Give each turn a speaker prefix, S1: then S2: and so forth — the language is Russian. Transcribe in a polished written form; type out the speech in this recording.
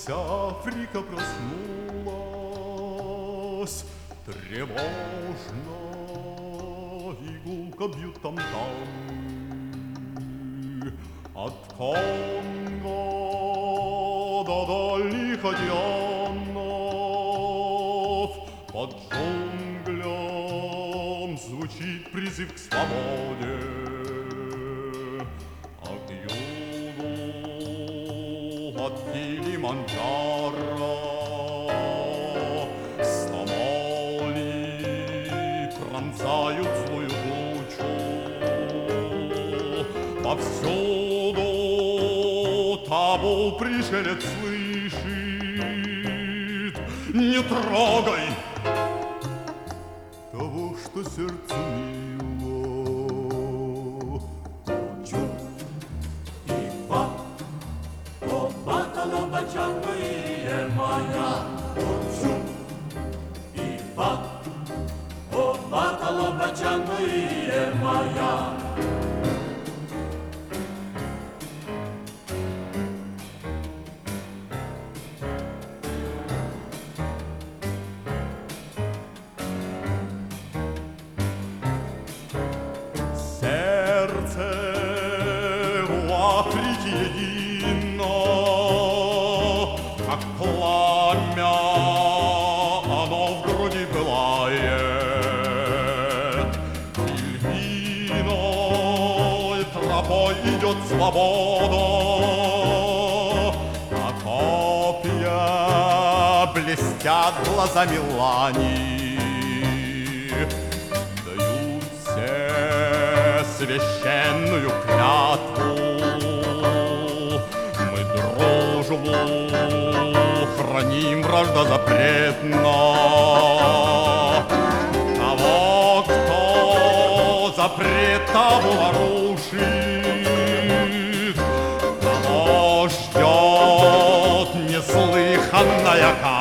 S1: Вся Африка проснулась тревожно, и гулко бьют там-тамы. От Конго до дальних океанов под джунглям звучит призыв к свободе. От югу, от Килиманджаро Сомали пронзают злую тучу. Повсюду табу пришелец слышит: не трогай того, что сердцу мило.
S2: Чу и па, о баталоба чангуие моя. Чу и па, о баталоба чангуие моя.
S1: Сердце у Африки едино, как пламя, оно в груди пылает. Львиной тропой идет свобода, а копья блестят глазами лани. Священную клятву мы дружбу храним, вражда запретна. Того, кто запрет табу нарушит, того ждет неслыханная кара.